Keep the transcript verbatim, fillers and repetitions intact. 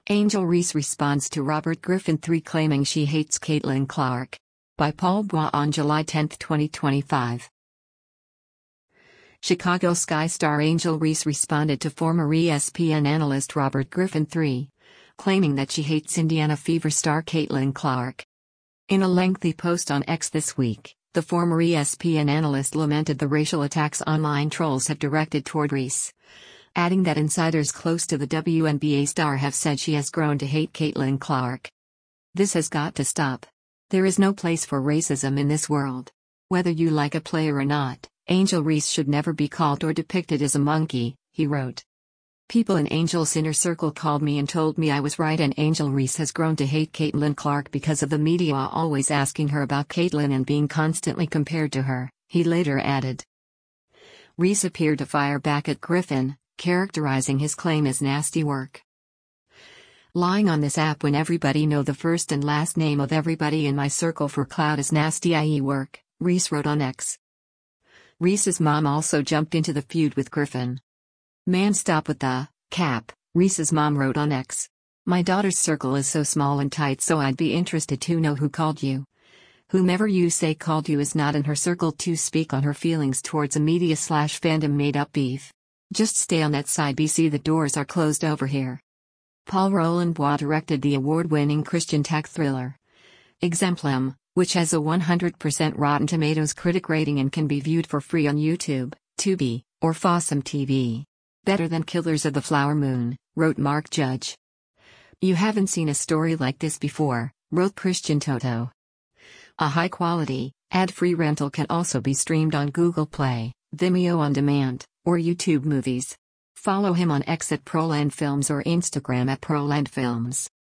Angel Reese responds to Robert Griffin three claiming she hates Caitlin Clark. By Paul Bois on July tenth, twenty twenty-five. Chicago Sky star Angel Reese responded to former E S P N analyst Robert Griffin three, claiming that she hates Indiana Fever star Caitlin Clark. In a lengthy post on X this week, the former E S P N analyst lamented the racial attacks online trolls have directed toward Reese, adding that insiders close to the W N B A star have said she has grown to hate Caitlin Clark. "This has got to stop. There is no place for racism in this world. Whether you like a player or not, Angel Reese should never be called or depicted as a monkey," he wrote. "People in Angel's inner circle called me and told me I was right, and Angel Reese has grown to hate Caitlin Clark because of the media always asking her about Caitlin and being constantly compared to her," he later added. Reese appeared to fire back at Griffin, characterizing his claim as nasty work. "Lying on this app when everybody know the first and last name of everybody in my circle for clout is nasty, that is work," Reese wrote on X. Reese's mom also jumped into the feud with Griffin. "Man, stop with the cap," Reese's mom wrote on X. "My daughter's circle is so small and tight, so I'd be interested to know who called you. Whomever you say called you is not in her circle to speak on her feelings towards a media slash fandom made up beef. Just stay on that side, B C, the doors are closed over here." Paul Roland Bois directed the award-winning Christian tech thriller Exemplum, which has a one hundred percent Rotten Tomatoes critic rating and can be viewed for free on YouTube, Tubi, or Fossum T V. "Better than Killers of the Flower Moon," wrote Mark Judge. "You haven't seen a story like this before," wrote Christian Toto. A high-quality, ad-free rental can also be streamed on Google Play, Vimeo On Demand, or YouTube Movies. Follow him on X at Proland Films or Instagram at Proland Films.